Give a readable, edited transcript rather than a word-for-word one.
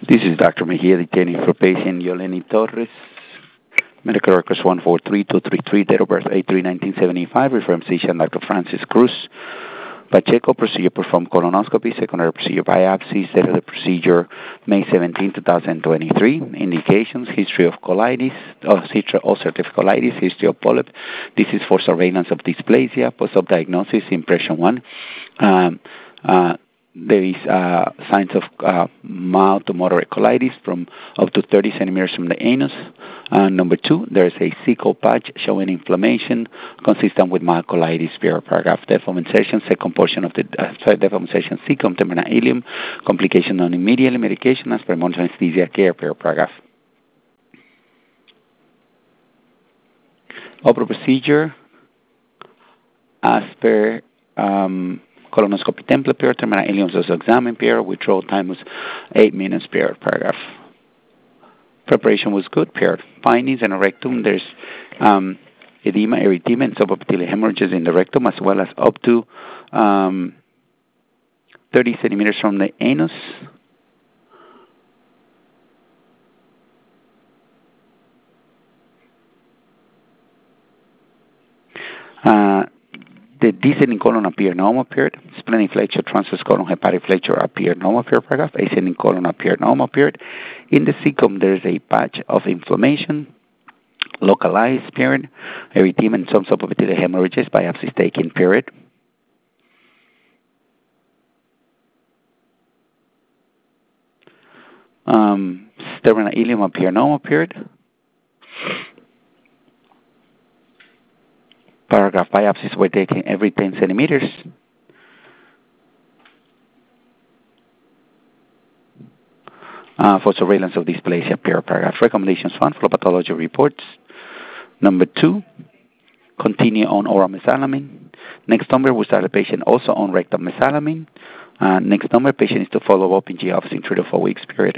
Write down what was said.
This is Dr. Mejia detaining for patient Yoleni Torres. Medical records 143233, date of birth 8/3/1975, referring physician Dr. Francis Cruz. Pacheco, procedure performed colonoscopy, secondary procedure biopsy, date of the procedure May 17, 2023. Indications, history of colitis, history of ulcerative colitis, history of polyp. This is for surveillance of dysplasia, post-op diagnosis, impression 1. There is signs of mild to moderate colitis from up to 30 centimeters from the anus. Number 2, there is a cecal patch showing inflammation consistent with mild colitis, paragraph. Defumination, second portion of the defumination, cecum, terminal ileum, complication non immediately, medication as per anesthesia care, paragraph. Open procedure as per colonoscopy template pair, terminal ileum was examined pair, withdrawal time was 8 minutes pair, paragraph. Preparation was good, paired. Findings in the rectum, there's edema, erythema, and subepithelial hemorrhages in the rectum, as well as up to 30 centimeters from the anus. The descending colon appeared normal, period. Splenic flexure, transverse colon, hepatic flexure appeared normal, period, paragraph. Ascending colon appeared normal, period. In the cecum, there is a patch of inflammation, localized, period. Erythema and some subepithelial hemorrhages, biopsies taken, period. Terminal ileum appeared normal, period. Paragraph, biopsies were taken every 10 centimeters. For surveillance of dysplasia, paragraph. Recommendations 1, flow pathology reports. Number 2, continue on oral mesalamine. Next number, we start the patient also on rectal mesalamine. Next number, patient is to follow up in GE office in 3 to 4 weeks, period.